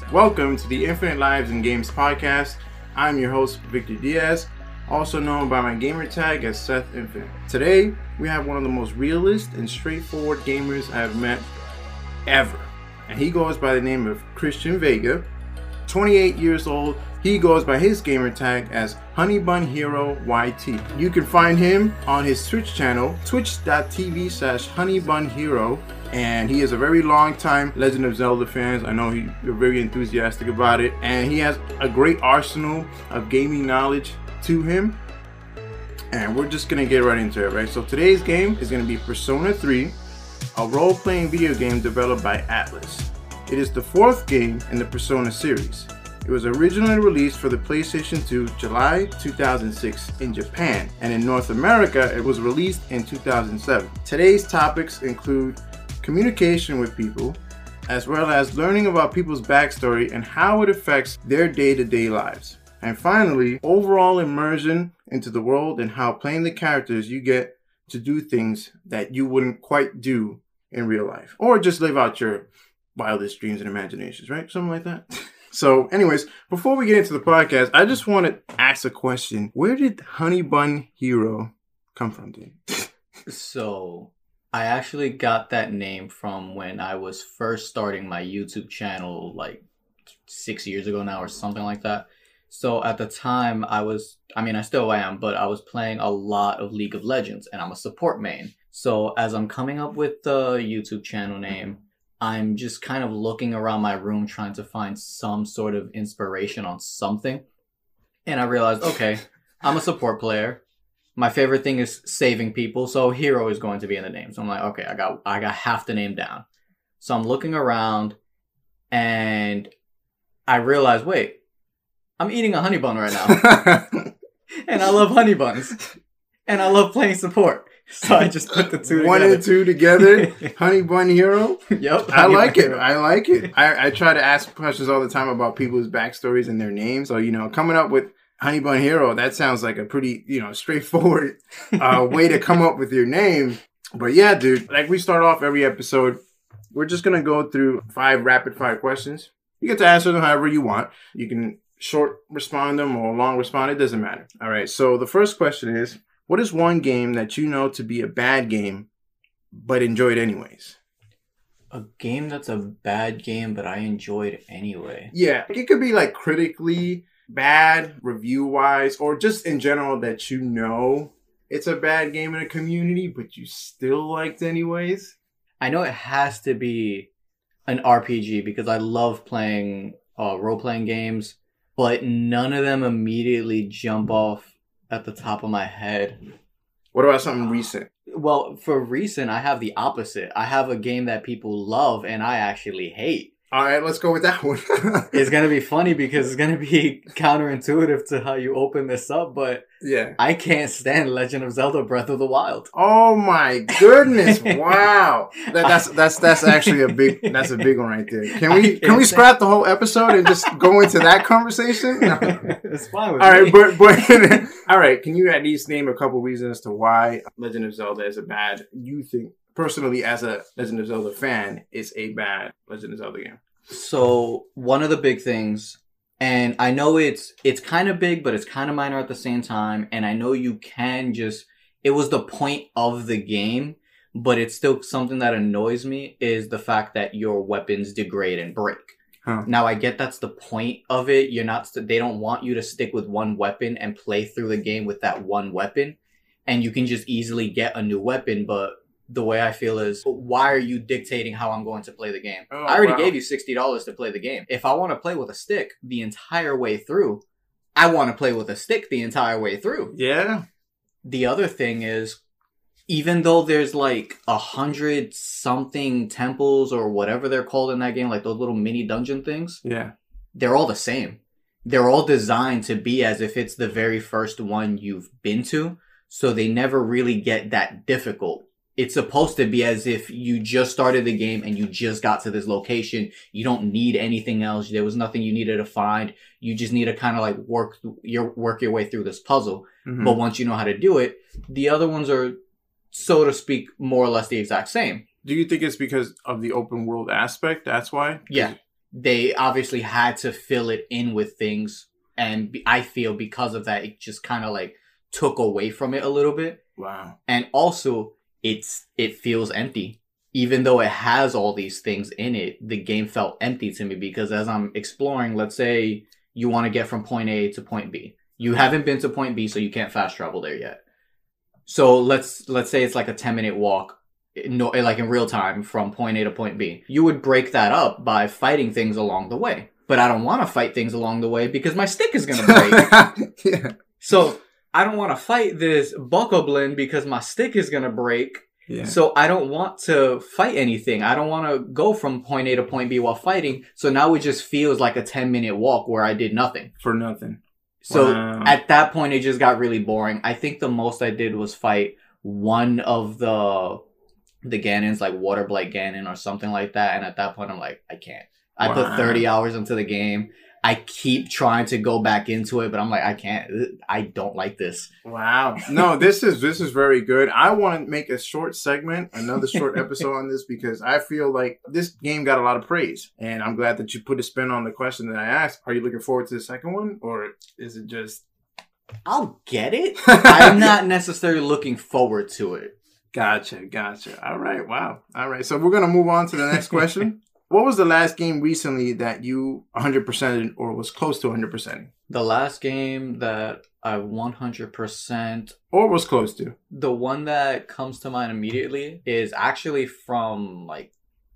Welcome to the Infinite Lives and Games podcast. I'm your host, Victor Diaz, also known by my gamer tag as Seth Infinite. Today, we have one of the most realist and straightforward gamers I have met ever. And he goes by the name of Christian Vega. 28 years old, he goes by his gamer tag as HoneyBunHeroYT. You can find him on his Twitch channel, twitch.tv/HoneyBunHero. And he is a very long time Legend of Zelda fan. I know you're very enthusiastic about it. And he has a great arsenal of gaming knowledge to him. And we're just gonna get right into it, right? So today's game is gonna be Persona 3, a role-playing video game developed by Atlus. It is the fourth game in the Persona series. It was originally released for the PlayStation 2 July 2006 in Japan, and in North America it was released in 2007. Today's topics include communication with people, as well as learning about people's backstory and how it affects their day-to-day lives. And finally, overall immersion into the world and how playing the characters you get to do things that you wouldn't quite do in real life, or just live out your wildest dreams and imaginations, right? Something like that. So anyways, before we get into the podcast, I just want to ask a question. Where did Honey Bun Hero come from, dude? So I actually got that name from when I was first starting my YouTube channel like 6 years ago now or something like that. So at the time I still am, but I was playing a lot of League of Legends and I'm a support main. So as I'm coming up with the YouTube channel name, I'm just kind of looking around my room trying to find some sort of inspiration on something. And I realized, okay, I'm a support player. My favorite thing is saving people, so hero is going to be in the name. So I'm like, okay, I got half the name down. So I'm looking around and I realized, wait, I'm eating a honey bun right now. And I love honey buns. And I love playing support. So I just put the two together. One and two together. Honey Bun Hero. Yep. I like it. I like it. I try to ask questions all the time about people's backstories and their names. So, coming up with Honey Bun Hero, that sounds like a pretty, straightforward way to come up with your name. But yeah, dude, like we start off every episode, we're just going to go through 5 rapid fire questions. You get to answer them however you want. You can short respond them or long respond. It doesn't matter. All right. So the first question is, what is one game that you know to be a bad game, but enjoyed anyways? A game that's a bad game, but I enjoyed anyway. Yeah, it could be like critically bad, review-wise, or just in general that you know it's a bad game in a community, but you still liked anyways. I know it has to be an RPG because I love playing role-playing games, but none of them immediately jump off at the top of my head. What about something recent? Well, for recent, I have the opposite. I have a game that people love and I actually hate. All right, let's go with that one. It's going to be funny because it's going to be counterintuitive to how you open this up, but yeah, I can't stand Legend of Zelda Breath of the Wild. Oh my goodness. Wow. That's actually a big one right there. Can we scrap the whole episode and just go into that conversation? No. It's fine with all me. Right, but all right, can you at least name a couple reasons to why Legend of Zelda is a bad, you think personally as a Legend of Zelda fan, is a bad Legend of Zelda game? So one of the big things, and I know it's kind of big, but it's kind of minor at the same time. And I know you can it was the point of the game, but it's still something that annoys me is the fact that your weapons degrade and break. Huh. Now I get that's the point of it. They don't want you to stick with one weapon and play through the game with that one weapon. And you can just easily get a new weapon, but the way I feel is, why are you dictating how I'm going to play the game? I already gave you $60 to play the game. If I want to play with a stick the entire way through, I want to play with a stick the entire way through. Yeah. The other thing is, even though there's like 100 something temples or whatever they're called in that game, like those little mini dungeon things, yeah, they're all the same. They're all designed to be as if it's the very first one you've been to, so they never really get that difficult. It's supposed to be as if you just started the game and you just got to this location. You don't need anything else. There was nothing you needed to find. You just need to kind of like work your way through this puzzle. Mm-hmm. But once you know how to do it, the other ones are, so to speak, more or less the exact same. Do you think it's because of the open world aspect? That's why? Yeah. they obviously had to fill it in with things. And I feel because of that, it just kind of like took away from it a little bit. Wow. And also, it feels empty. Even though it has all these things in it, the game felt empty to me because as I'm exploring, let's say you want to get from point A to point B. You haven't been to point B, so you can't fast travel there yet. So let's say it's like a 10-minute walk, no, like in real time from point A to point B. You would break that up by fighting things along the way. But I don't want to fight things along the way because my stick is going to break. Yeah. So I don't want to fight this Bokoblin because my stick is going to break. Yeah. So I don't want to fight anything. I don't want to go from point A to point B while fighting. So now it just feels like a 10-minute walk where I did nothing. For nothing. So Wow. at that point, it just got really boring. I think the most I did was fight one of the Ganons, like Water Blight Ganon or something like that. And at that point, I'm like, I can't. I put 30 hours into the game. I keep trying to go back into it, but I'm like, I can't. I don't like this. Wow. No, this is very good. I want to make a short segment, another short episode on this because I feel like this game got a lot of praise. And I'm glad that you put a spin on the question that I asked. Are you looking forward to the second one? Or is it just... I'll get it. I'm not necessarily looking forward to it. Gotcha. All right. Wow. All right. So we're going to move on to the next question. What was the last game recently that you 100%ed or was close to 100%ing? The last game that I 100%... Or was close to? The one that comes to mind immediately is actually from like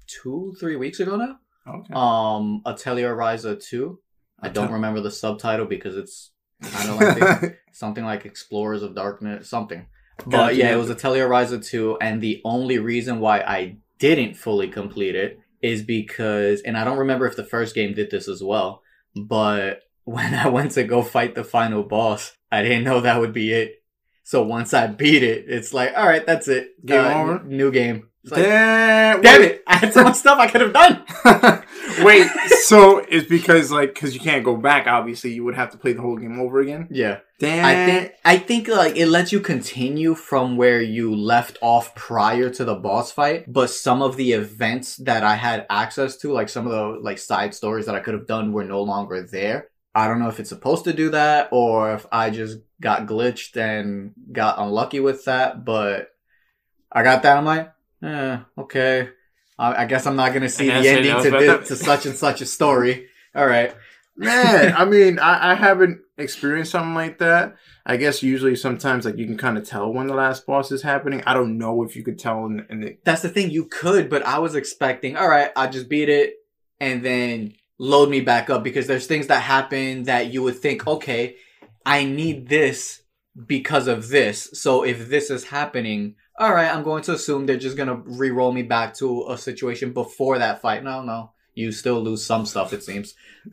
2-3 weeks ago now. Okay. Atelier Ryza 2. I don't remember the subtitle because it's kind of like something like Explorers of Darkness, something. But yeah, it was Atelier Ryza 2, and the only reason why I didn't fully complete it is because, and I don't remember if the first game did this as well, but when I went to go fight the final boss, I didn't know that would be it. So once I beat it, it's like, all right, that's it. Game over? New game. It's like, damn it! I had so much stuff I could have done. Wait, so it's because you can't go back. Obviously, you would have to play the whole game over again. Yeah. Damn. I think like it lets you continue from where you left off prior to the boss fight, but some of the events that I had access to, like some of the like side stories that I could have done, were no longer there. I don't know if it's supposed to do that or if I just got glitched and got unlucky with that, but I got that. I'm like, okay. I guess I'm not going to see the ending to such and such a story. All right. Man, I mean, I haven't experienced something like that. I guess usually sometimes like you can kind of tell when the last boss is happening. I don't know if you could tell That's the thing, you could, but I was expecting, all right, I just beat it and then load me back up because there's things that happen that you would think, okay, I need this because of this. So if this is happening, all right, I'm going to assume they're just going to re-roll me back to a situation before that fight. No. You still lose some stuff, it seems.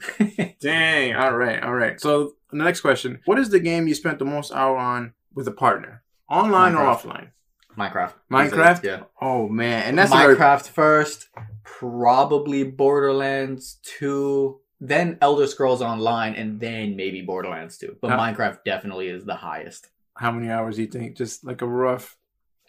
Dang. All right. So the next question. What is the game you spent the most hour on with a partner? Online or offline? Minecraft? Yeah. Oh, man. And that's Minecraft first, probably Borderlands 2, then Elder Scrolls Online, and then maybe Borderlands 2. But Minecraft definitely is the highest. How many hours do you think? Just like a rough...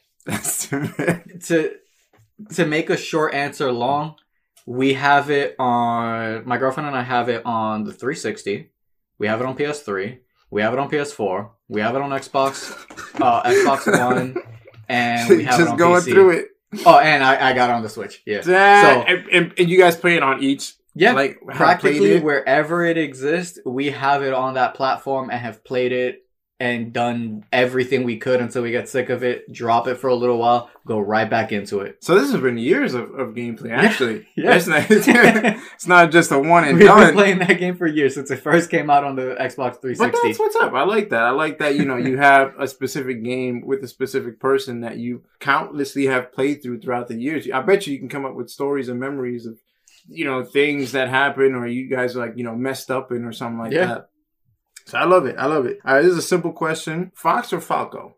To make a short answer long, we have it on... My girlfriend and I have it on the 360. We have it on PS3. We have it on PS4. We have it on Xbox One. And we have it on PC. Just going through it. Oh, and I got it on the Switch. Yeah. So, and you guys play it on each? Yeah. Like, practically wherever it exists, we have it on that platform and have played it and done everything we could until we get sick of it, drop it for a little while, go right back into it. So this has been years of gameplay, actually. Yeah. It's not just a one and done. We've been playing that game for years, since it first came out on the Xbox 360. But that's what's up. I like that. You have a specific game with a specific person that you countlessly have played throughout the years. I bet you can come up with stories and memories of, things that happen or you guys are messed up in or something like that. So I love it. All right, this is a simple question. Fox or Falco?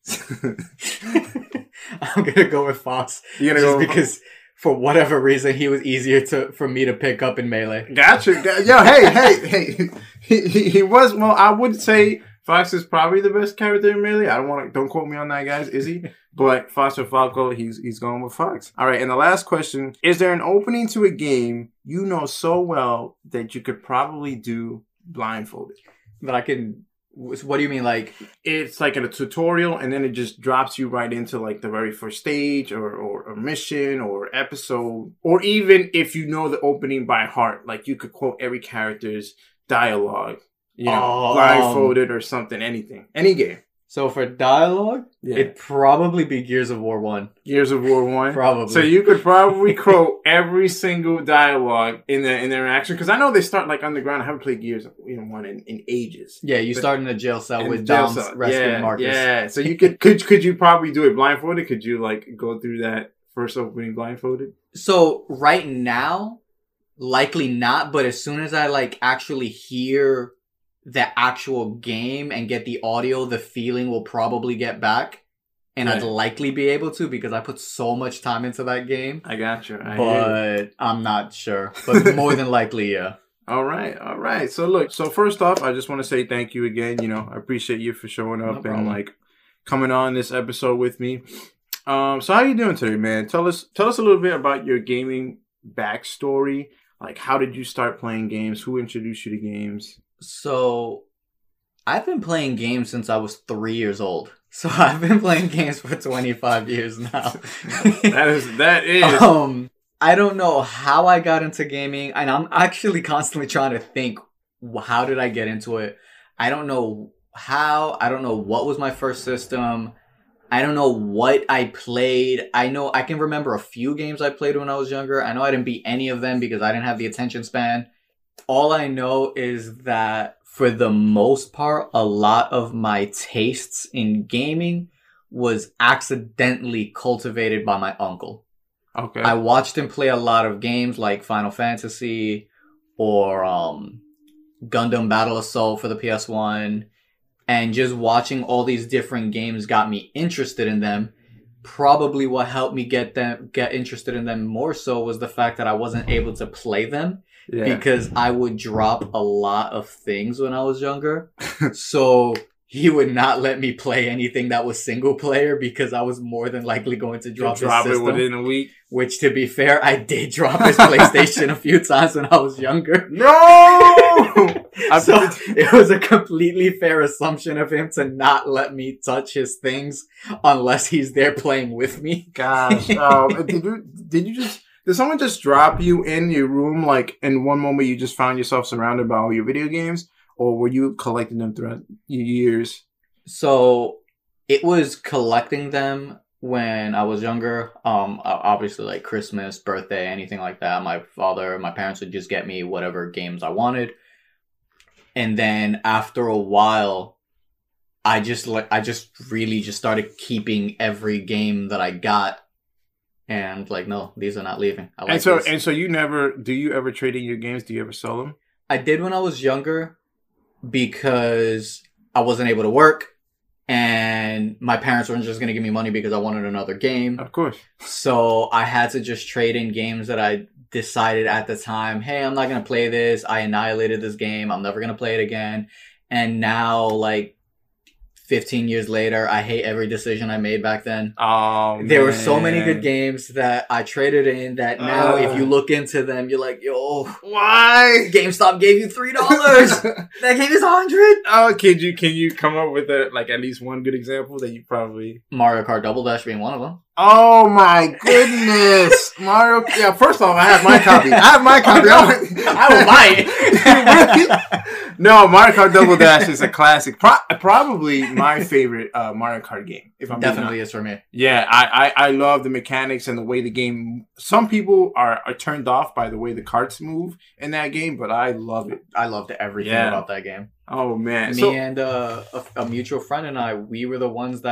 I'm going to go with Fox. You're going to go because for whatever reason, he was easier for me to pick up in Melee. Gotcha. Yo, hey. He was, well, I would say Fox is probably the best character in Melee. Don't quote me on that, guys. Is he? But Foster Falco, he's going with Fox. All right, and the last question: is there an opening to a game you know so well that you could probably do blindfolded? That I can. What do you mean? Like it's like in a tutorial, and then it just drops you right into like the very first stage, or a mission, or episode, or even if you know the opening by heart, like you could quote every character's dialogue, blindfolded or something, anything, any game. So for dialogue, it'd probably be Gears of War 1. Gears of War 1? Probably. So you could probably quote every single dialogue in the interaction. Because I know they start like underground. I haven't played Gears 1 in ages. Yeah, you start in a jail cell with Dom's rescuing Marcus. Yeah, so you could you probably do it blindfolded? Could you like go through that first opening blindfolded? So right now, likely not. But as soon as I like actually hear the actual game and get the audio, the feeling will probably get back, and I'd likely be able to because I put so much time into that game. I got you. But I'm not sure. But more than likely, yeah. All right. So first off, I just want to say thank you again. I appreciate you for showing up and like coming on this episode with me. So how you doing today, man? Tell us a little bit about your gaming backstory. Like, how did you start playing games? Who introduced you to games? So, I've been playing games since I was 3 years old. So, I've been playing games for 25 years now. that is. I don't know how I got into gaming, and I'm actually constantly trying to think, how did I get into it? I don't know how. I don't know what was my first system. I don't know what I played. I know I can remember a few games I played when I was younger. I know I didn't beat any of them because I didn't have the attention span. All I know is that for the most part, a lot of my tastes in gaming was accidentally cultivated by my uncle. Okay. I watched him play a lot of games like Final Fantasy or Gundam Battle Assault for the PS1. And just watching all these different games got me interested in them. Probably what helped me get interested in them more so was the fact that I wasn't able to play them. Yeah. Because I would drop a lot of things when I was younger. So he would not let me play anything that was single player because I was more than likely going to drop his system. It within a week. Which, to be fair, I did drop his PlayStation a few times when I was younger. No! So it was a completely fair assumption of him to not let me touch his things unless he's there playing with me. Gosh. Did someone just drop you in your room, like, in one moment you just found yourself surrounded by all your video games? Or were you collecting them throughout your years? So, it was collecting them when I was younger. Obviously, like, Christmas, birthday, anything like that. My parents would just get me whatever games I wanted. And then, after a while, I just really started keeping every game that I got. And like, no, these are not leaving. So do you ever trade in your games? Do you ever sell them? I did when I was younger because I wasn't able to work and my parents weren't just going to give me money because I wanted another game. Of course. So I had to just trade in games that I decided at the time, hey, I'm not going to play this. I annihilated this game. I'm never going to play it again. And now, like, 15 years later, I hate every decision I made back then. Oh, there were so many good games that I traded in that now, if you look into them, you're like, yo, why? GameStop gave you $3. That game is $100. Oh, can you come up with at least one good example that you probably... Mario Kart Double Dash being one of them. Oh my goodness. Mario... Yeah, first off, I have my copy. I will buy it. No, Mario Kart Double Dash is a classic. Probably my favorite Mario Kart game. If I'm definitely is for me. Yeah, I love the mechanics and the way the game... Some people are turned off by the way the carts move in that game, but I love it. I loved everything about that game. Oh, man. Me and a mutual friend and I, we were the ones that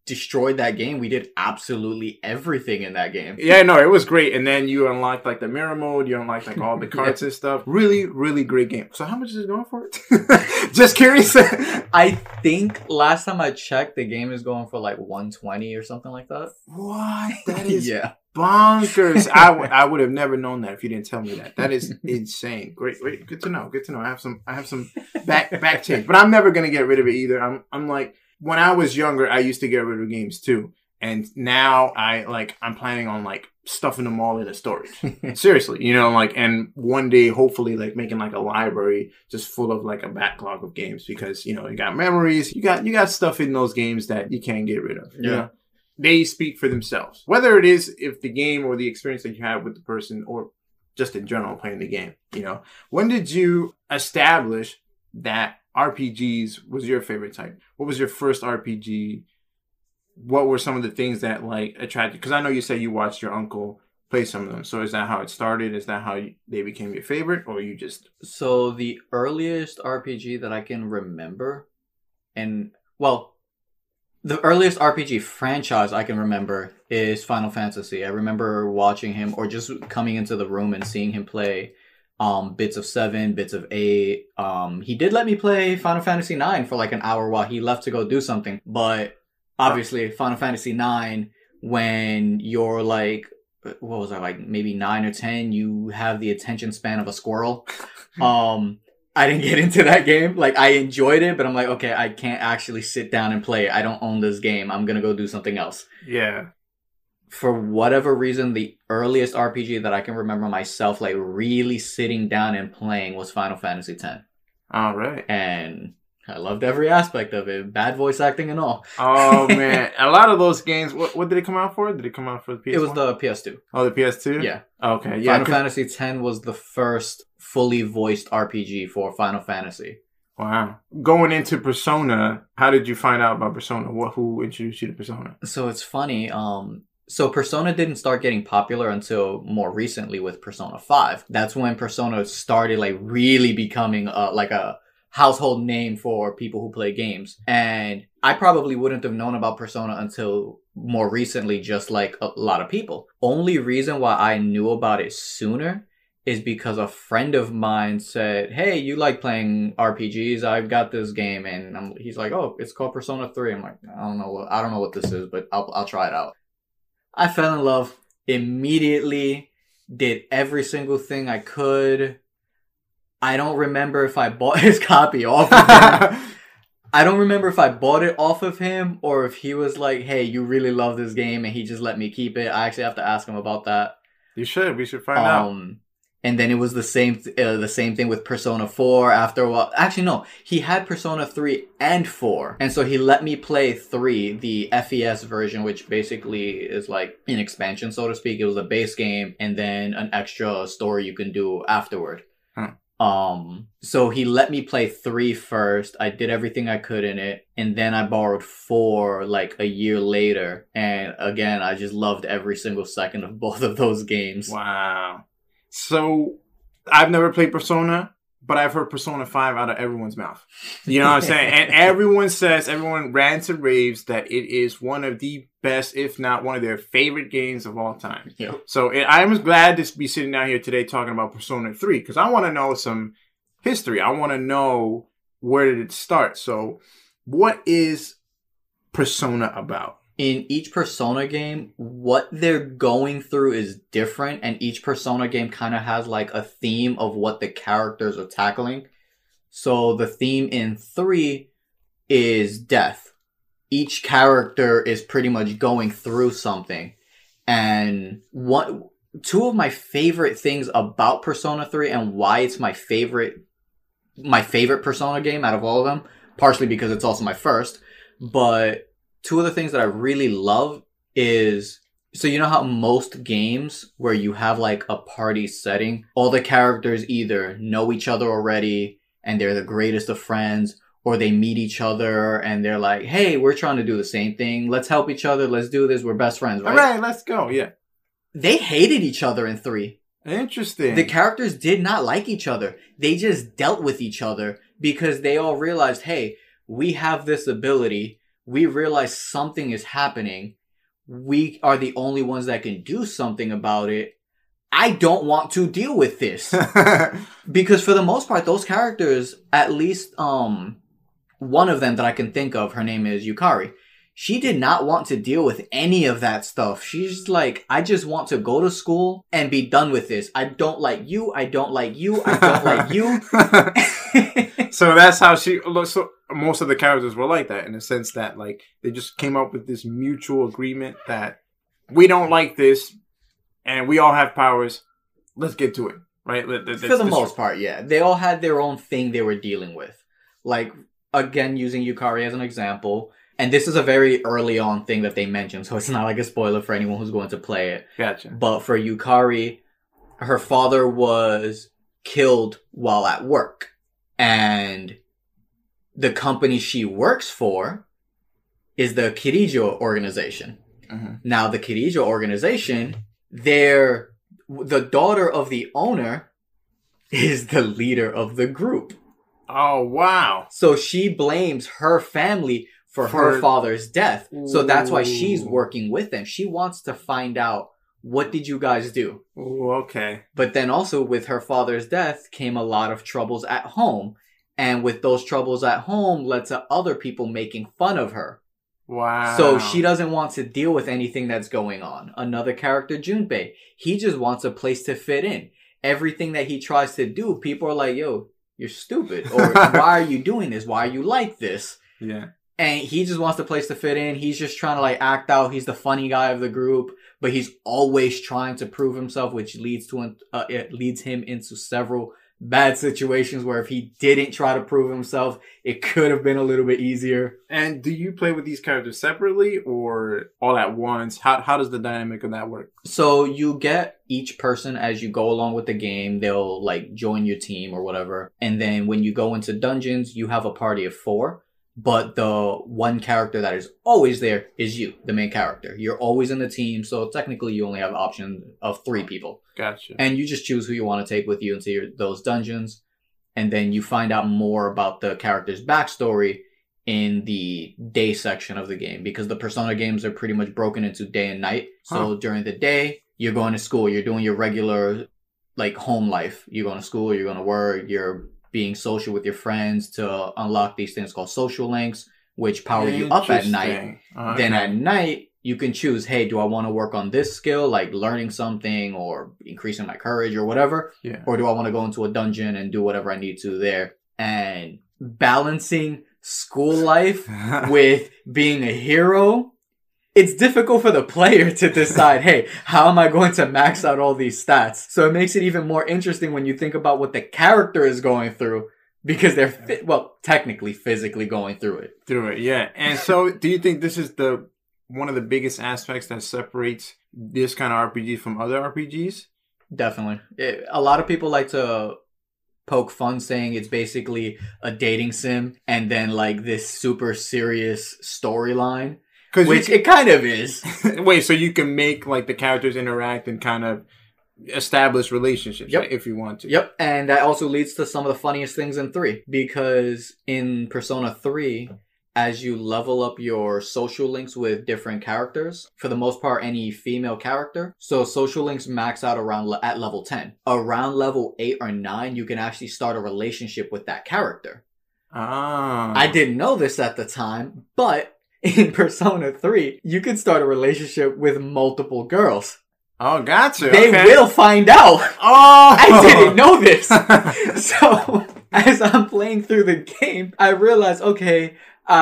destroyed that game. We did absolutely everything in that game. Yeah, no, it was great. And then you unlocked like the mirror mode, you unlocked like all the cards and stuff. Really, really great game. So how much is it going for? Just curious. I think last time I checked, the game is going for like 120 or something like that. What? That is Yeah. bonkers. I would have never known that if you didn't tell me that. That is insane. Great. Good to know. Good to know. I have some back change, but I'm never gonna get rid of it either. I'm like, when I was younger, I used to get rid of games too, and now I'm planning on like stuffing them all in a storage. Seriously, you know, like, and one day hopefully like making like a library just full of like a backlog of games, because you know you got memories, you got stuff in those games that you can't get rid of. Yeah. You know? They speak for themselves. Whether it is if the game or the experience that you have with the person, or just in general playing the game, you know. When did you establish that RPGs was your favorite type? What was your first RPG? What were some of the things that like attracted? Because I know you said you watched your uncle play some of them. So is that how it started? Is that how they became your favorite, or you just? So the earliest RPG that I can remember, and well, the earliest RPG franchise I can remember is Final Fantasy. I remember watching him, or just coming into the room and seeing him play bits of 7, bits of 8. He did let me play Final Fantasy 9 for like an hour while he left to go do something. But obviously Final Fantasy 9, when you're like, what was I, like maybe 9 or 10, you have the attention span of a squirrel. I didn't get into that game. Like, I enjoyed it, but I'm like, okay, I can't actually sit down and play it. I don't own this game. I'm gonna go do something else. Yeah. For whatever reason, the earliest RPG that I can remember myself, like, really sitting down and playing was Final Fantasy X. All right. And I loved every aspect of it. Bad voice acting and all. Oh, man. A lot of those games, what did it come out for? Did it come out for the PS1? It was the PS2. Oh, the PS2? Yeah. Okay, yeah. Final Fantasy X was the first fully voiced RPG for Final Fantasy. Wow. Going into Persona, how did you find out about Persona? Who introduced you to Persona? So it's funny. So Persona didn't start getting popular until more recently with Persona 5. That's when Persona started like really becoming like a household name for people who play games. And I probably wouldn't have known about Persona until more recently, just like a lot of people. Only reason why I knew about it sooner is because a friend of mine said, hey, you like playing RPGs? I've got this game. And he's like, oh, it's called Persona 3. I'm like, I don't know what this is, but I'll try it out. I fell in love immediately, did every single thing I could. I don't remember if I bought his copy off of him. I don't remember if I bought it off of him or if he was like, hey, you really love this game, and he just let me keep it. I actually have to ask him about that. You should. We should find out. And then it was the same thing with Persona 4 after a while. Actually, no. He had Persona 3 and 4. And so he let me play 3, the FES version, which basically is like an expansion, so to speak. It was a base game and then an extra story you can do afterward. So he let me play 3 first. I did everything I could in it. And then I borrowed 4 like a year later. And again, I just loved every single second of both of those games. Wow. So, I've never played Persona, but I've heard Persona 5 out of everyone's mouth. You know what I'm saying? And everyone rants and raves that it is one of the best, if not one of their favorite games of all time. Yep. So, I'm glad to be sitting down here today talking about Persona 3, because I want to know some history. I want to know, where did it start? So, what is Persona about? In each Persona game, what they're going through is different, and each Persona game kind of has like a theme of what the characters are tackling. So the theme in 3 is death. Each character is pretty much going through something. And two of my favorite things about Persona 3 and why it's my favorite Persona game out of all of them, partially because it's also my first, but two of the things that I really love is, so you know how most games where you have like a party setting, all the characters either know each other already and they're the greatest of friends, or they meet each other and they're like, hey, we're trying to do the same thing. Let's help each other. Let's do this. We're best friends, right? All right, let's go. Yeah. They hated each other in 3. Interesting. The characters did not like each other. They just dealt with each other because they all realized, hey, we have this ability. we realize something is happening. We are the only ones that can do something about it. I don't want to deal with this. Because for the most part, those characters, at least one of them that I can think of, her name is Yukari. She did not want to deal with any of that stuff. She's like, I just want to go to school and be done with this. I don't like you. I don't like you. I don't like you. So that's how so most of the characters were like that, in the sense that like they just came up with this mutual agreement that we don't like this and we all have powers. Let's get to it. Right? For the most part, yeah. They all had their own thing they were dealing with. Like, again, using Yukari as an example. And this is a very early on thing that they mentioned, so it's not like a spoiler for anyone who's going to play it. Gotcha. But for Yukari, her father was killed while at work. And the company she works for is the Kirijo organization. Mm-hmm. Now, the Kirijo organization, the daughter of the owner is the leader of the group. Oh, wow. So she blames her family for her father's death. So that's why she's working with them. She wants to find out, what did you guys do? Ooh, okay. But then also with her father's death came a lot of troubles at home. And with those troubles at home led to other people making fun of her. Wow. So she doesn't want to deal with anything that's going on. Another character, Junpei, he just wants a place to fit in. Everything that he tries to do, people are like, yo, you're stupid. Or why are you doing this? Why are you like this? Yeah. And he just wants the place to fit in. He's just trying to like act out. He's the funny guy of the group, but he's always trying to prove himself, which leads him into several bad situations where if he didn't try to prove himself, it could have been a little bit easier. And do you play with these characters separately or all at once? How does the dynamic of that work? So you get each person as you go along with the game. They'll like join your team or whatever. And then when you go into dungeons, you have a party of 4. But the one character that is always there is you, the main character. You're always in the team, so technically you only have an option of 3 people. Gotcha. And you just choose who you want to take with you into those dungeons. And then you find out more about the character's backstory in the day section of the game. Because the Persona games are pretty much broken into day and night. So during the day, you're going to school. You're doing your regular, like, home life. You're going to school, you're going to work, you're being social with your friends to unlock these things called social links, which power you up at night. Okay. Then at night, you can choose, hey, do I want to work on this skill, like learning something or increasing my courage or whatever? Yeah. Or do I want to go into a dungeon and do whatever I need to there? And balancing school life with being a hero, it's difficult for the player to decide, hey, how am I going to max out all these stats? So it makes it even more interesting when you think about what the character is going through, because they're, technically, physically going through it. Yeah. And so do you think this is one of the biggest aspects that separates this kind of RPG from other RPGs? Definitely. A lot of people like to poke fun saying it's basically a dating sim and then like this super serious storyline. Which it kind of is. Wait, so you can make like the characters interact and kind of establish relationships, right, if you want to. Yep, and that also leads to some of the funniest things in 3. Because in Persona 3, as you level up your social links with different characters, for the most part, any female character, so social links max out at level 10. Around level 8 or 9, you can actually start a relationship with that character. I didn't know this at the time, but in Persona 3, you can start a relationship with multiple girls. Oh, gotcha. They will find out. Oh! I didn't know this. So, as I'm playing through the game, I realized, okay,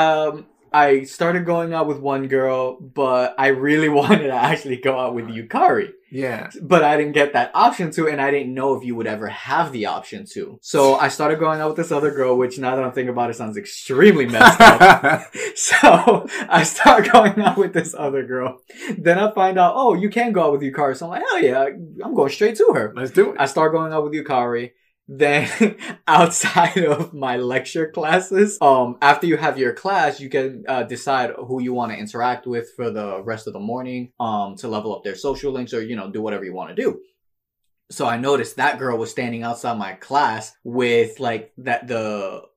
I started going out with one girl, but I really wanted to actually go out with Yukari. Yeah. But I didn't get that option to, and I didn't know if you would ever have the option to. So I started going out with this other girl, which now that I'm thinking about it sounds extremely messed up. So I start going out with this other girl. Then I find out, oh, you can go out with Yukari. So I'm like, hell yeah, I'm going straight to her. Let's do it. I start going out with Yukari. Then outside of my lecture classes, after you have your class, you can decide who you want to interact with for the rest of the morning, to level up their social links or, do whatever you want to do. So I noticed that girl was standing outside my class with like the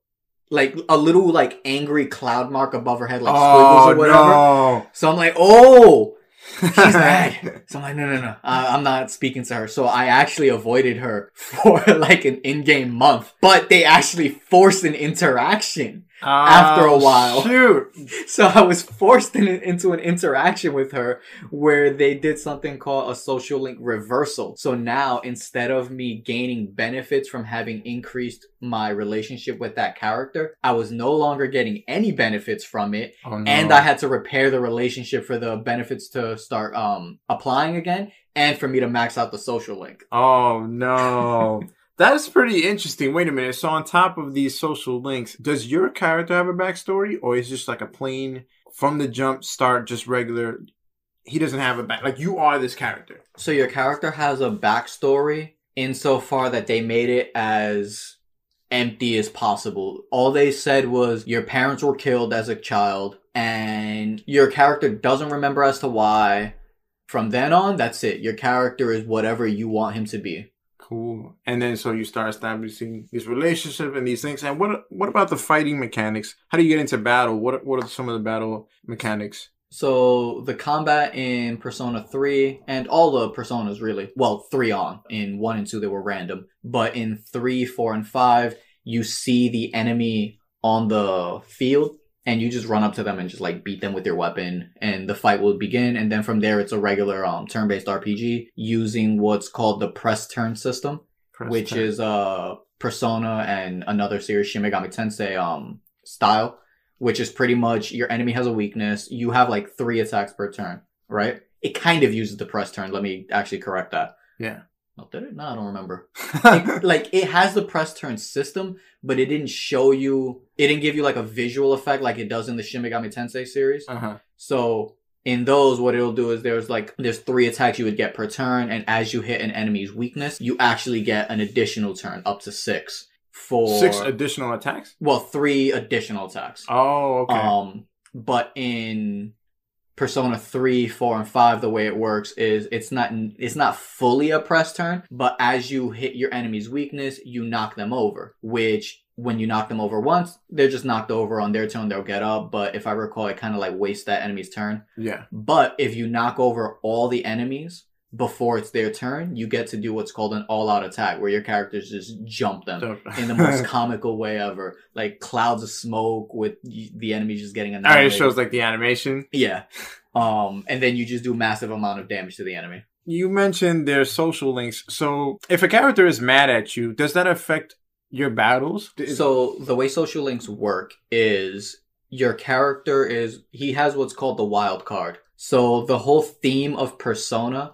like a little like angry cloud mark above her head, like squiggles or whatever. No. So I'm like, oh, she's mad. So I'm like, no. I'm not speaking to her. So I actually avoided her for like an in-game month. But they actually forced an interaction after a while. Shoot. So I was forced into an interaction with her where they did something called a social link reversal. So now instead of me gaining benefits from having increased my relationship with that character, I was no longer getting any benefits from it. Oh, no. And I had to repair the relationship for the benefits to start applying again and for me to max out the social link. Oh, no. That's pretty interesting. Wait a minute. So on top of these social links, does your character have a backstory, or is it just like a plain from the jump start, just regular? He doesn't have a back. Like, you are this character. So your character has a backstory insofar that they made it as empty as possible. All they said was your parents were killed as a child and your character doesn't remember as to why. From then on, that's it. Your character is whatever you want him to be. Cool. And then so you start establishing this relationship and these things. And what about the fighting mechanics? How do you get into battle? What are some of the battle mechanics? So the combat in Persona 3 and all the Personas really, well, 3 on. In 1 and 2 they were random. But in 3, 4, and 5, you see the enemy on the field and you just run up to them and just like beat them with your weapon and the fight will begin. And then from there it's a regular turn-based RPG using what's called the press turn system, which is Persona and another series, Shin Megami Tensei style, which is pretty much your enemy has a weakness. You have like 3 attacks per turn, right? It kind of uses the press turn. Let me actually correct that. Yeah. Oh, did it? No, I don't remember. It has the press turn system, but it didn't show you, it didn't give you like a visual effect like it does in the Shin Megami Tensei series. Uh-huh. So in those, what it'll do is there's 3 attacks you would get per turn, and as you hit an enemy's weakness, you actually get an additional turn, up to 6. For 6 additional attacks? Well, 3 additional attacks. Oh, okay. But in Persona 3, 4, and 5, the way it works is it's not fully a press turn, but as you hit your enemy's weakness, you knock them over, which when you knock them over once, they're just knocked over. On their turn, they'll get up, but if I recall, it kind of like wastes that enemy's turn. Yeah. But if you knock over all the enemies before it's their turn, you get to do what's called an all-out attack, where your characters just jump them in the most comical way ever. Like clouds of smoke with the enemies just getting annihilated. Alright, it shows like the animation. Yeah. And then you just do massive amount of damage to the enemy. You mentioned there's social links. So if a character is mad at you, does that affect your battles? So the way social links work is your character he has what's called the wild card. So the whole theme of Persona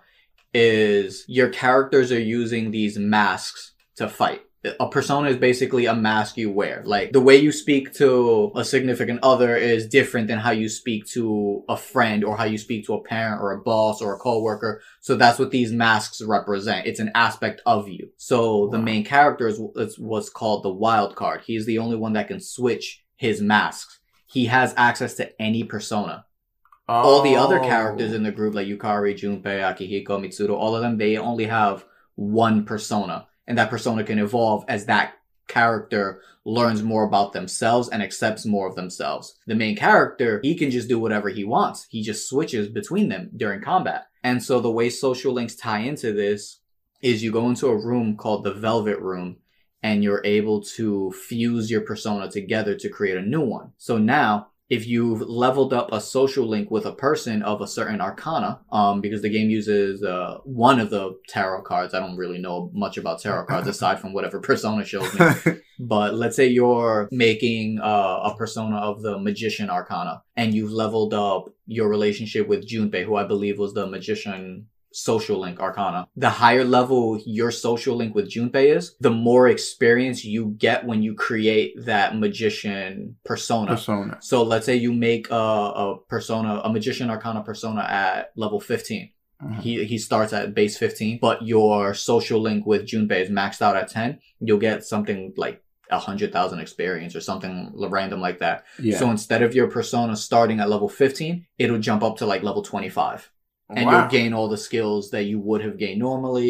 is your characters are using these masks to fight. A persona is basically a mask you wear. Like the way you speak to a significant other is different than how you speak to a friend or how you speak to a parent or a boss or a coworker. So that's what these masks represent. It's an aspect of you. So the main character is what's called the wild card. He's the only one that can switch his masks. He has access to any persona. All the other characters in the group, like Yukari, Junpei, Akihiko, Mitsudo, all of them, they only have one persona. And that persona can evolve as that character learns more about themselves and accepts more of themselves. The main character, he can just do whatever he wants. He just switches between them during combat. And so the way social links tie into this is you go into a room called the Velvet Room, and you're able to fuse your persona together to create a new one. So now, if you've leveled up a social link with a person of a certain arcana, because the game uses one of the tarot cards. I don't really know much about tarot cards aside from whatever persona shows me. But let's say you're making a persona of the magician arcana, and you've leveled up your relationship with Junpei, who I believe was the magician social link arcana. The higher level your social link with Junpei is, the more experience you get when you create that magician persona. So let's say you make a magician arcana persona at level 15. Mm-hmm. He starts at base 15, but your social link with Junpei is maxed out at 10. You'll get something like 100,000 experience or something random like that. Yeah. So instead of your persona starting at level 15, it'll jump up to like level 25. And you'll gain all the skills that you would have gained normally.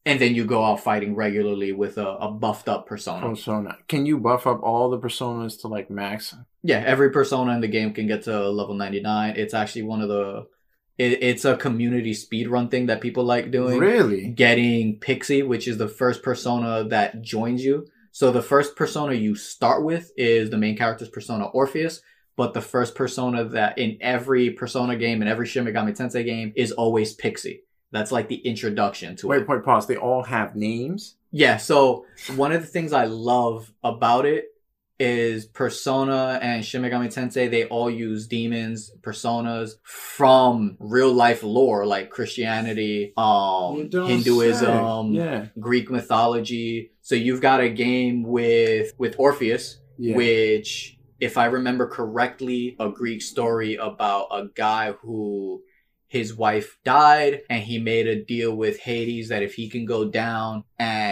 And then you go out fighting regularly with a buffed up persona. Persona. Can you buff up all the personas to like max? Yeah, every persona in the game can get to level 99. It's actually one of the... It's a community speedrun thing that people like doing. Really? Getting Pixie, which is the first persona that joins you. So the first persona you start with is the main character's persona, Orpheus. But the first persona that in every Persona game, in every Shin Megami Tensei game, is always Pixie. That's like the introduction to it. Wait, pause. They all have names? Yeah, so one of the things I love about it is Persona and Shin Megami Tensei, they all use demons, personas from real life lore like Christianity, Hinduism, Greek mythology. So you've got a game with Orpheus, which, if I remember correctly, a Greek story about a guy who... his wife died and he made a deal with Hades that if he can go down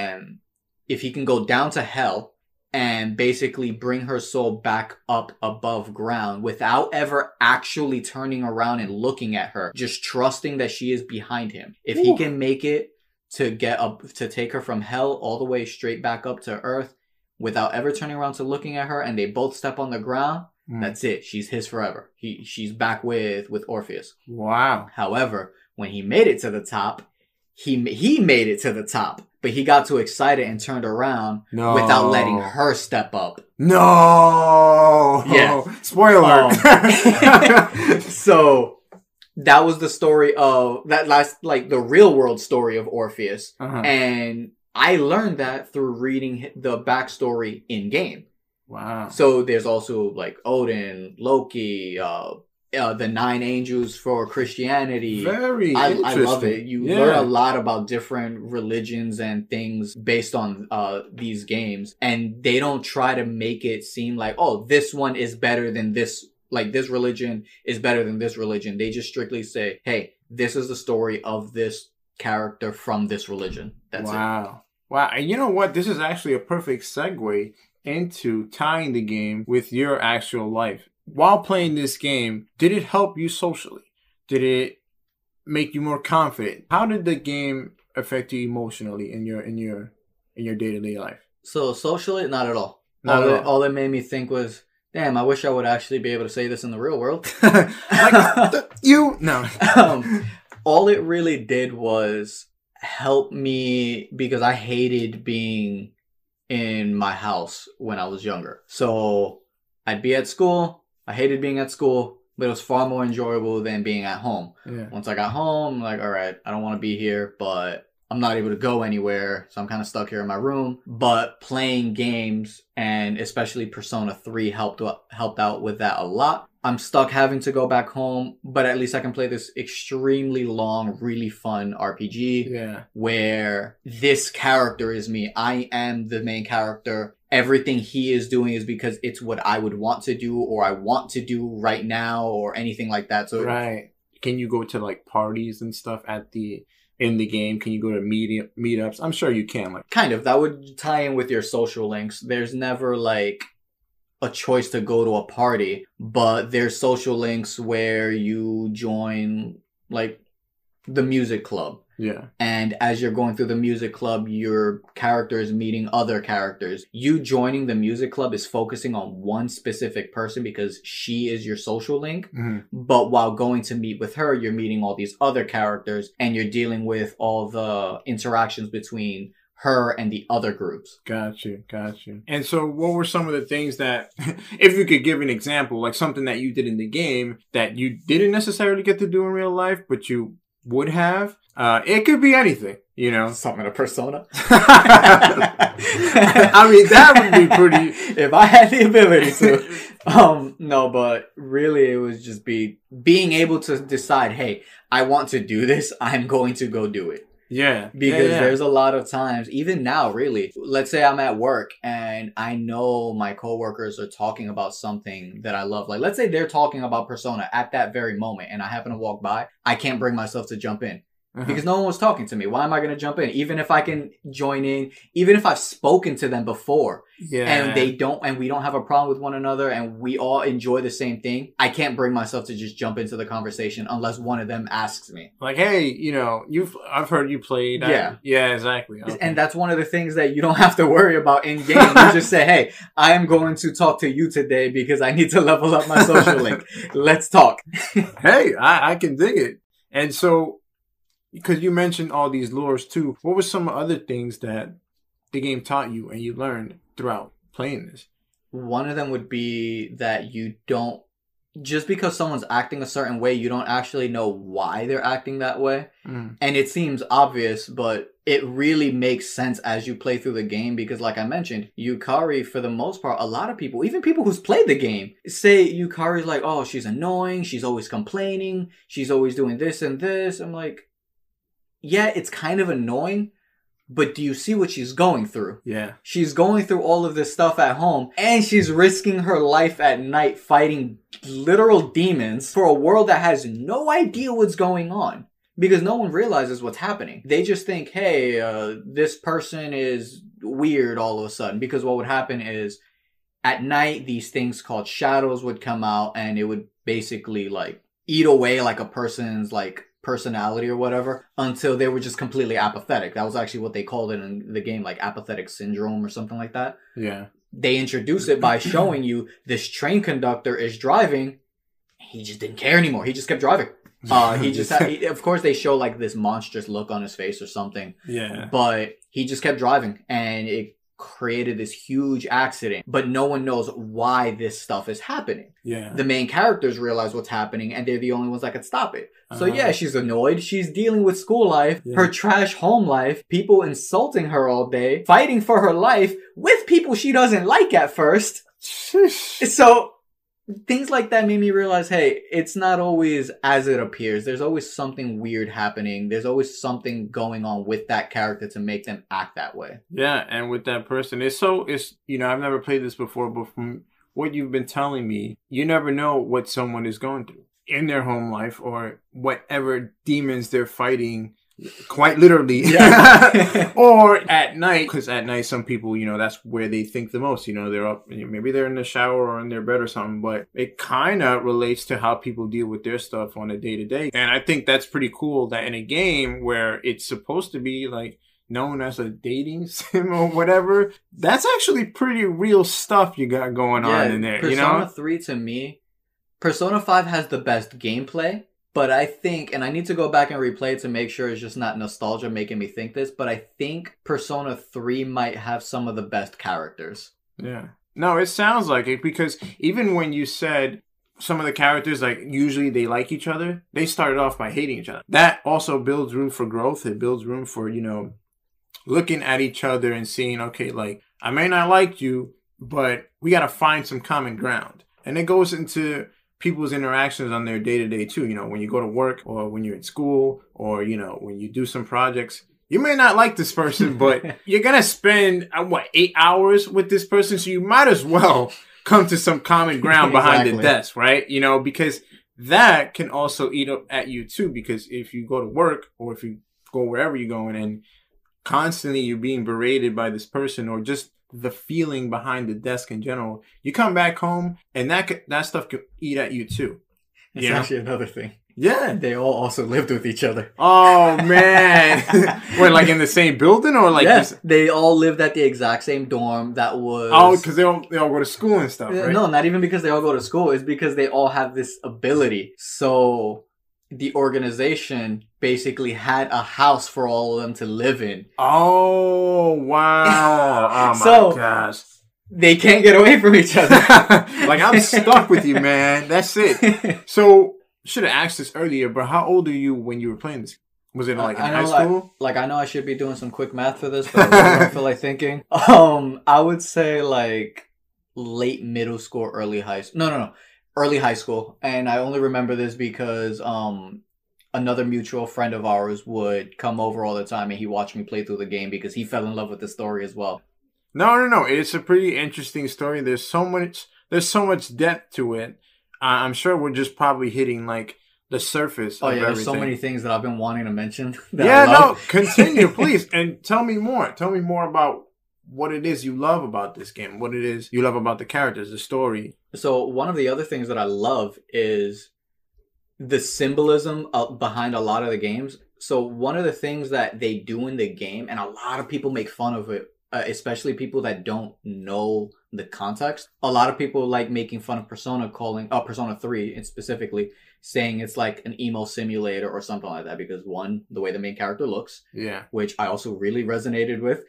to hell and basically bring her soul back up above ground without ever actually turning around and looking at her, just trusting that she is behind him. If he can make it to get up, to take her from hell all the way straight back up to earth without ever turning around to looking at her, and they both step on the ground, that's it. She's his forever. She's back with Orpheus. Wow. However, when he made it to the top, he made it to the top, but he got too excited and turned around without letting her step up. No. Yeah. Spoiler. So that was the story of that last, like the real world story of Orpheus. And I learned that through reading the backstory in game. Wow. So there's also like Odin, Loki, the 9 angels for Christianity. Very interesting. I love it. You learn a lot about different religions and things based on these games. And they don't try to make it seem like, oh, this one is better than this. Like, this religion is better than this religion. They just strictly say, hey, this is the story of this character from this religion. That's it. Wow. And you know what? This is actually a perfect segue into tying the game with your actual life. While playing this game, did it help you socially? Did it make you more confident? How did the game affect you emotionally in your day-to-day life? So socially, not at all. All it made me think was, damn, I wish I would actually be able to say this in the real world. All it really did was help me, because I hated being in my house when I was younger. So I'd be at school. I hated being at school, but it was far more enjoyable than being at home. Once I got home, I'm like, all right, I don't want to be here, but I'm not able to go anywhere, so I'm kind of stuck here in my room. But playing games, and especially Persona 3 helped out with that a lot. I'm stuck having to go back home, but at least I can play this extremely long, really fun RPG where this character is me. I am the main character. Everything he is doing is because it's what I would want to do, or I want to do right now, or anything like that. So can you go to like parties and stuff in the game? Can you go to meetups? I'm sure you can. Like, kind of. That would tie in with your social links. There's never like a choice to go to a party, but there's social links where you join like the music club. And as you're going through the music club, your character is meeting other characters. You joining the music club is focusing on one specific person because she is your social link. But while going to meet with her, you're meeting all these other characters and you're dealing with all the interactions between her and the other groups. Got you. And so what were some of the things that, if you could give an example, like something that you did in the game that you didn't necessarily get to do in real life, but you would have? It could be anything, you know. Something a Persona. I mean, that would be pretty... If I had the ability to. No, but really it was just being able to decide, hey, I want to do this. I'm going to go do it. Because there's a lot of times, even now, really, let's say I'm at work and I know my coworkers are talking about something that I love. Like, let's say they're talking about Persona at that very moment and I happen to walk by. I can't bring myself to jump in Because no one was talking to me. Why am I going to jump in? Even if I can join in, even if I've spoken to them before, and they don't, and we don't have a problem with one another, and we all enjoy the same thing, I can't bring myself to just jump into the conversation unless one of them asks me. Like, hey, you know, I've heard you played. Yeah, exactly. Okay. And that's one of the things that you don't have to worry about in game. You just say, hey, I am going to talk to you today because I need to level up my social link. Let's talk. Hey, I can dig it. And so, because you mentioned all these lures too, what were some other things that the game taught you and you learned throughout playing this? One of them would be that you don't, just because someone's acting a certain way, you don't actually know why they're acting that way. And it seems obvious, but it really makes sense as you play through the game because, like I mentioned, Yukari, for the most part, a lot of people, even people who's played the game, say Yukari's like, oh, she's annoying, she's always complaining, she's always doing this and this. I'm like, yeah, it's kind of annoying, but do you see what she's going through? Yeah. She's going through all of this stuff at home, and she's risking her life at night fighting literal demons for a world that has no idea what's going on. Because no one realizes what's happening. They just think, hey, this person is weird all of a sudden. Because what would happen is, at night, these things called shadows would come out, and it would basically, like, eat away, like, a person's, like, personality or whatever until they were just completely apathetic. That was actually what they called it in the game, like apathetic syndrome or something like that. Yeah. They introduce it by showing you this train conductor is driving. He just didn't care anymore. He just kept driving. He just had, of course they show like this monstrous look on his face or something. Yeah. But he just kept driving and it created this huge accident, but no one knows why this stuff is happening. Yeah. The main characters realize what's happening and they're the only ones that can stop it. So yeah, she's annoyed. She's dealing with school life, her trash home life, people insulting her all day, fighting for her life with people she doesn't like at first. So things like that made me realize, hey, it's not always as it appears. There's always something weird happening. There's always something going on with that character to make them act that way. Yeah, and with that person, it's you know, I've never played this before, but from what you've been telling me, you never know what someone is going through in their home life or whatever demons they're fighting, quite literally. Yeah. Or at night, because at night some people, you know, that's where they think the most. You know, they're up, maybe they're in the shower or in their bed or something, but it kind of relates to how people deal with their stuff on a day-to-day. And I think that's pretty cool that in a game where it's supposed to be like known as a dating sim or whatever, that's actually pretty real stuff you got going on in there. Persona 3 to me, Persona 5 has the best gameplay, but I think, and I need to go back and replay it to make sure it's just not nostalgia making me think this, but I think Persona 3 might have some of the best characters. Yeah. No, it sounds like it, because even when you said some of the characters, like, usually they like each other, they started off by hating each other. That also builds room for growth. It builds room for, you know, looking at each other and seeing, okay, like, I may not like you, but we got to find some common ground. And it goes into people's interactions on their day-to-day too. You know, when you go to work or when you're in school or, you know, when you do some projects, you may not like this person, but you're going to spend, 8 hours with this person. So you might as well come to some common ground behind the desk, right? You know, because that can also eat up at you too. Because if you go to work or if you go wherever you're going and constantly you're being berated by this person or just the feeling behind the desk in general, you come back home and that stuff can eat at you too. It's actually another thing. Yeah. They all also lived with each other. Oh, man. Wait, like in the same building or like... Yes, they all lived at the exact same dorm. That was... Oh, because they all go to school and stuff, right? No, not even because they all go to school. It's because they all have this ability. So the organization basically had a house for all of them to live in. Oh, wow. Oh, my gosh. They can't get away from each other. Like, I'm stuck with you, man. That's it. So... should have asked this earlier, but how old are you when you were playing this? Was it like in high school? Like I know I should be doing some quick math for this, but I don't feel like thinking. I would say like late middle school, early high school. No, early high school. And I only remember this because another mutual friend of ours would come over all the time and he watched me play through the game because he fell in love with the story as well. No. It's a pretty interesting story. There's so much depth to it. I'm sure we're just probably hitting like the surface. Oh of yeah, there's so everything. many things that I've been wanting to mention. That Yeah, I no, love. continue, please, and tell me more. Tell me more about what it is you love about this game. What it is you love about the characters, the story. So one of the other things that I love is the symbolism behind a lot of the games. So one of the things that they do in the game, and a lot of people make fun of it, especially people that don't know the context. A lot of people like making fun of Persona, Persona 3 and specifically, saying it's like an emo simulator or something like that because one, the way the main character looks, Yeah. which I also really resonated with.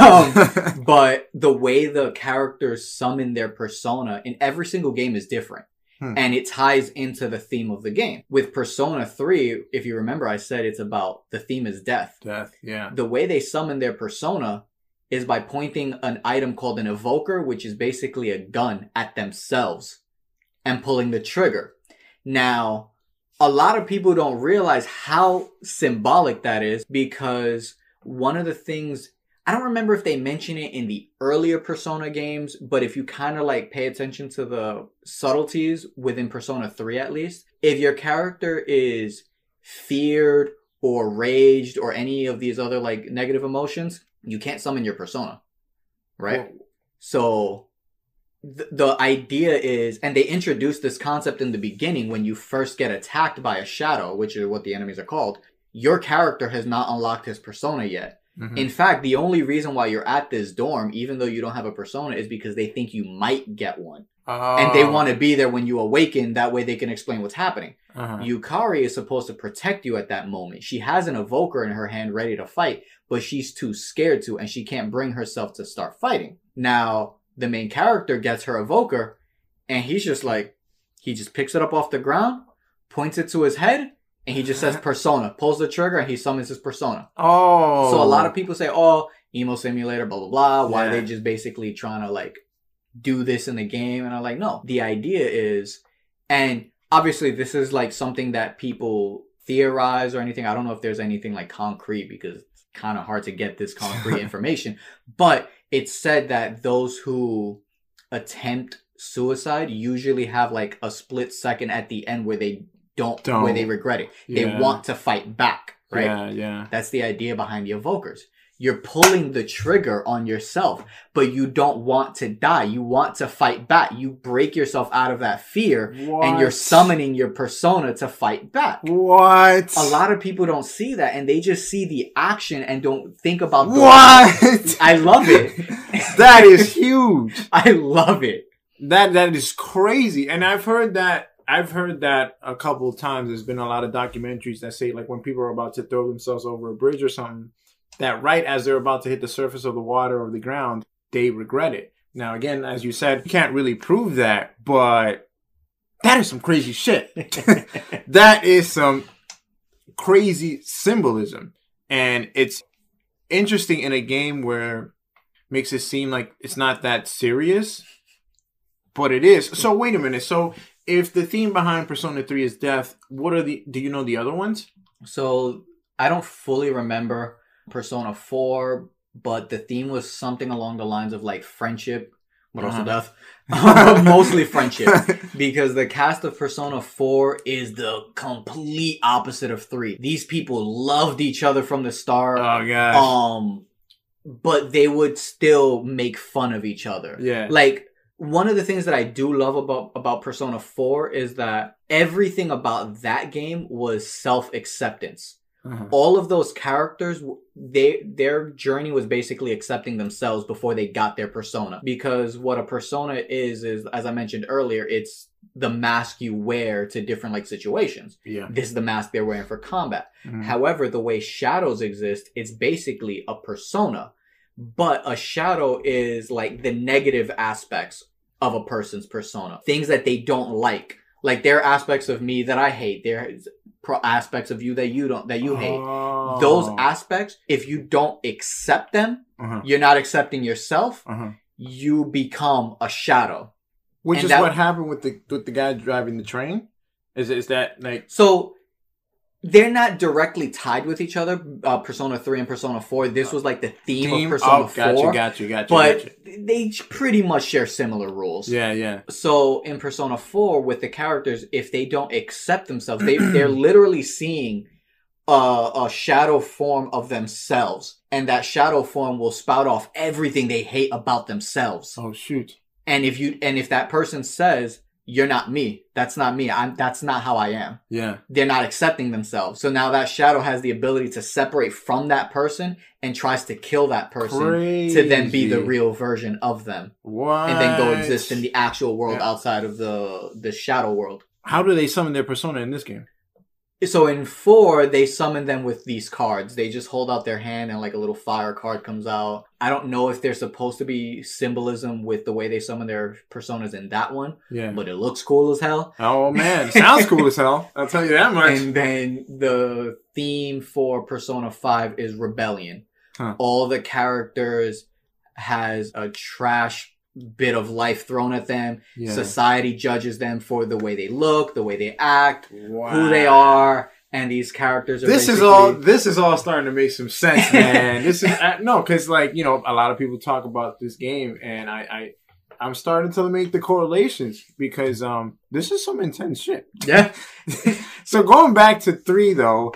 But the way the characters summon their persona in every single game is different. And it ties into the theme of the game. With Persona 3, if you remember, I said it's about the theme is death. Death, yeah. The way they summon their persona is by pointing an item called an evoker, which is basically a gun, at themselves and pulling the trigger. Now, a lot of people don't realize how symbolic that is because one of the things, I don't remember if they mention it in the earlier Persona games, but if you kind of like pay attention to the subtleties within Persona 3 at least, if your character is feared or raged or any of these other like negative emotions, you can't summon your persona, right? Whoa. So the idea is, and they introduced this concept in the beginning when you first get attacked by a shadow, which is what the enemies are called, your character has not unlocked his persona yet. Mm-hmm. In fact, the only reason why you're at this dorm, even though you don't have a persona, is because they think you might get one. And they want to be there when you awaken, that way they can explain what's happening. Yukari is supposed to protect you at that moment. She has an evoker in her hand ready to fight, but she's too scared to, and she can't bring herself to start fighting. Now, the main character gets her evoker, and he's just like, he just picks it up off the ground, points it to his head, and he just says persona, pulls the trigger, and he summons his persona. Oh. So a lot of people say, oh, emo simulator, blah, blah, blah. Why are they just basically trying to like do this in the game? And I'm like, no, the idea is, and obviously this is like something that people theorize or anything. I don't know if there's anything like concrete because it's kind of hard to get this concrete information, but it's said that those who attempt suicide usually have like a split second at the end where they don't. Where they regret it. They want to fight back, right? Yeah. That's the idea behind the evokers. You're pulling the trigger on yourself, but you don't want to die. You want to fight back. You break yourself out of that fear, and you're summoning your persona to fight back. What? A lot of people don't see that, and they just see the action and don't think about the... What? I love it. That is huge. I love it. That is crazy. And I've heard that a couple of times. There's been a lot of documentaries that say like when people are about to throw themselves over a bridge or something, that right as they're about to hit the surface of the water or the ground, they regret it. Now, again, as you said, you can't really prove that, but that is some crazy shit. That is some crazy symbolism. And it's interesting in a game where it makes it seem like it's not that serious, but it is. So wait a minute. So if the theme behind Persona 3 is death, do you know the other ones? So I don't fully remember Persona 4, but the theme was something along the lines of like friendship, but also death. Mostly friendship, because the cast of Persona 4 is the complete opposite of 3. These people loved each other from the start. Oh gosh. But they would still make fun of each other. Yeah. Like one of the things that I do love about Persona 4 is that everything about that game was self-acceptance. All of those characters, their journey was basically accepting themselves before they got their persona. Because what a persona is, as I mentioned earlier, it's the mask you wear to different like situations. Yeah. This is the mask they're wearing for combat. However, the way shadows exist, it's basically a persona. But a shadow is like the negative aspects of a person's persona. Things that they don't like. Like there are aspects of me that I hate. There's aspects of you that you hate. Those aspects, if you don't accept them, you're not accepting yourself. You become a shadow. Which is what happened with the guy driving the train. Is that like so? They're not directly tied with each other, Persona 3 and Persona 4. This was like the theme of Persona 4. Got you. But they pretty much share similar rules. Yeah. So in Persona 4, with the characters, if they don't accept themselves, they're literally seeing a shadow form of themselves. And that shadow form will spout off everything they hate about themselves. Oh, shoot. And if that person says, "You're not me. That's not me. That's not how I am." Yeah. They're not accepting themselves. So now that shadow has the ability to separate from that person and tries to kill that person to then be the real version of them. What? And then go exist in the actual world outside of the shadow world. How do they summon their persona in this game? So in 4, they summon them with these cards. They just hold out their hand and like a little fire card comes out. I don't know if there's supposed to be symbolism with the way they summon their personas in that one. Yeah. But it looks cool as hell. Oh man, sounds cool as hell. I'll tell you that much. And then the theme for Persona 5 is rebellion. Huh. All the characters has a trash bit of life thrown at them. Yeah. Society judges them for the way they look, the way they act, Wow. who they are, and these characters are This is all starting to make some sense, man. This is no, because like, you know, a lot of people talk about this game, and I'm starting to make the correlations because this is some intense shit. Yeah. So going back to 3 though,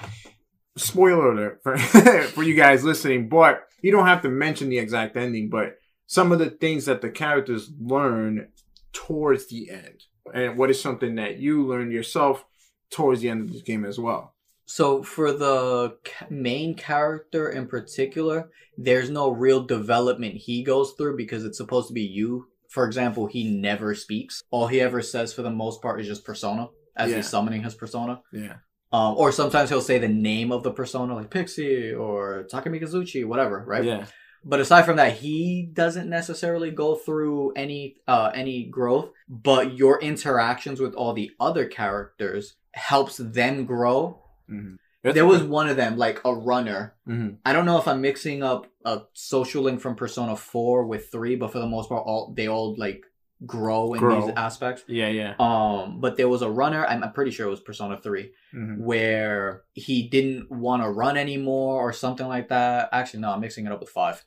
spoiler alert for for you guys listening, but you don't have to mention the exact ending, but some of the things that the characters learn towards the end, and what is something that you learned yourself towards the end of this game as well. So for the main character in particular, there's no real development he goes through because it's supposed to be you. For example, he never speaks. All he ever says for the most part is just persona as he's summoning his persona. Yeah. Or sometimes he'll say the name of the persona, like Pixie or Takumi Kazuchi, whatever, right? Yeah. But aside from that, he doesn't necessarily go through any growth, but your interactions with all the other characters helps them grow. Mm-hmm. There was one of them, like a runner. Mm-hmm. I don't know if I'm mixing up a social link from Persona 4 with 3, but for the most part, they all like grow in these aspects. Yeah. But there was a runner, I'm pretty sure it was Persona 3, where he didn't want to run anymore or something like that. Actually, no, I'm mixing it up with 5.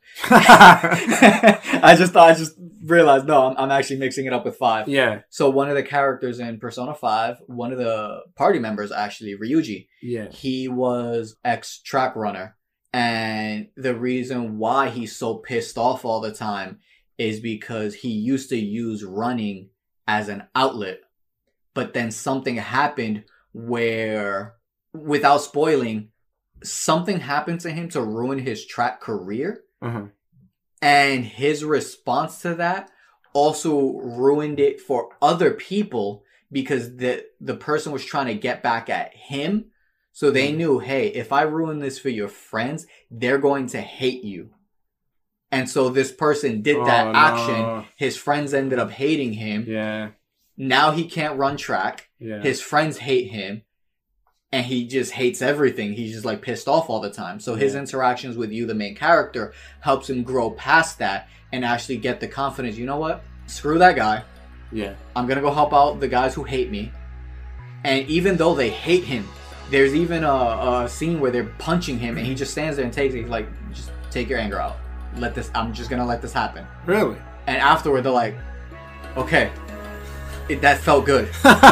I just realized, no, I'm actually mixing it up with 5. Yeah. So one of the characters in Persona 5, one of the party members, actually, Ryuji, he was ex-track runner. And the reason why he's so pissed off all the time is because he used to use running as an outlet. But then something happened where, without spoiling, something happened to him to ruin his track career. Uh-huh. And his response to that also ruined it for other people because the person was trying to get back at him. So they knew, hey, if I ruin this for your friends, they're going to hate you. And so this person did that action. No. His friends ended up hating him. Yeah. Now he can't run track. Yeah. His friends hate him. And he just hates everything. He's just like pissed off all the time. So his interactions with you, the main character, helps him grow past that and actually get the confidence. You know what? Screw that guy. Yeah. I'm going to go help out the guys who hate me. And even though they hate him, there's even a scene where they're punching him and he just stands there and takes it. He's like, just take your anger out. I'm just gonna let this happen. Really? And afterward, they're like, okay, that felt good.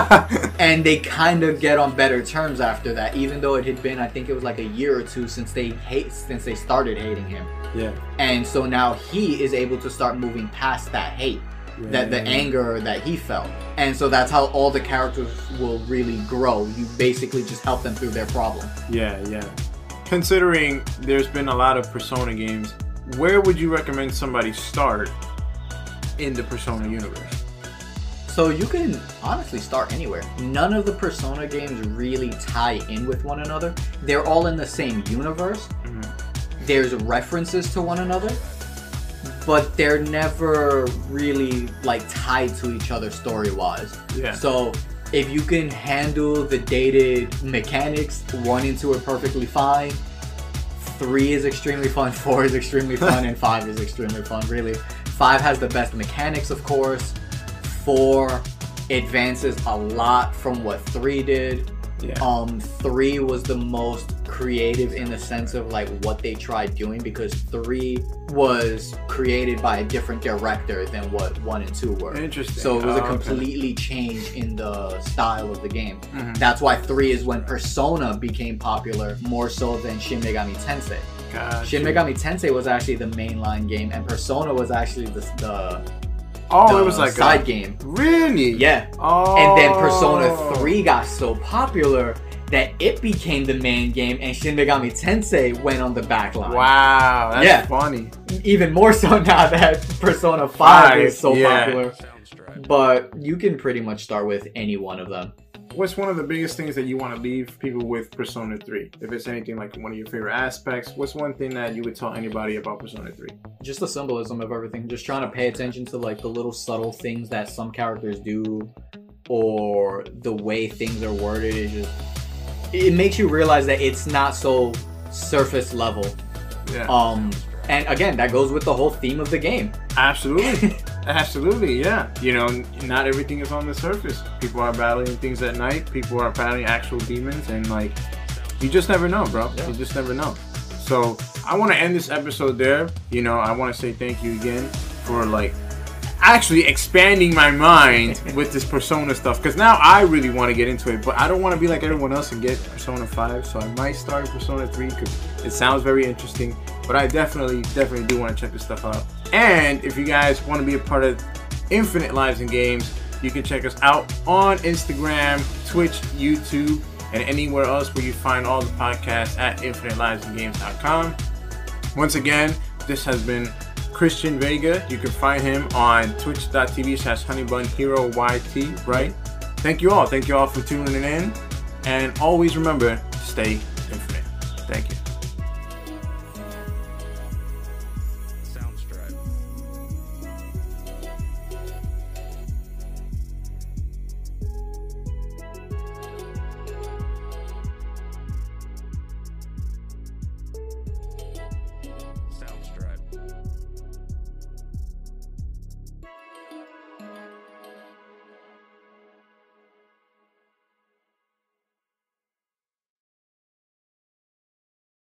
And they kind of get on better terms after that, even though it had been, I think it was like a year or two since they started hating him. Yeah. And so now he is able to start moving past that hate, the anger that he felt. And so that's how all the characters will really grow. You basically just help them through their problem. Yeah. Considering there's been a lot of Persona games, where would you recommend somebody start in the Persona universe? So you can honestly start anywhere. None of the Persona games really tie in with one another. They're all in the same universe. Mm-hmm. There's references to one another, but they're never really like tied to each other story-wise. Yeah. So if you can handle the dated mechanics, 1 and 2 are perfectly fine. 3 is extremely fun, 4 is extremely fun, and 5 is extremely fun, really. 5 has the best mechanics, of course. 4 advances a lot from what 3 did. Yeah. 3 was the most creative in the sense of like what they tried doing, because 3 was created by a different director than what 1 and 2 were. Interesting. So it was a okay. completely change in the style of the game. Mhm. That's why 3 is when Persona became popular more so than Shin Megami Tensei. Gotcha. Shin Megami Tensei was actually the mainline game, and Persona was actually the Oh, it was like side game. Really? Yeah. Oh. And then Persona 3 got so popular that it became the main game, and Shin Megami Tensei went on the back line. Wow, that's Yeah. funny. Even more so now that Persona 5 is so yeah. popular. But you can pretty much start with any one of them. What's one of the biggest things that you want to leave people with Persona 3? If it's anything like one of your favorite aspects, what's one thing that you would tell anybody about Persona 3? Just the symbolism of everything. Just trying to pay attention to like the little subtle things that some characters do, or the way things are worded. It makes you realize that it's not so surface level. Yeah. And again, that goes with the whole theme of the game. Absolutely. Absolutely, yeah. You know, not everything is on the surface. People are battling things at night. People are battling actual demons, and like, you just never know, bro. Yeah. You just never know. So I want to end this episode there. You know, I want to say thank you again for like actually expanding my mind with this Persona stuff, because now I really want to get into it, but I don't want to be like everyone else and get Persona 5, so I might start Persona 3 because it sounds very interesting, but I definitely do want to check this stuff out. And if you guys want to be a part of Infinite Lives in Games, you can check us out on Instagram, Twitch, YouTube, and anywhere else where you find all the podcasts at infinitelivesandgames.com. Once again, this has been Christian Vega. You can find him on twitch.tv/honeybunheroyt, right? Thank you all for tuning in, and always remember to stay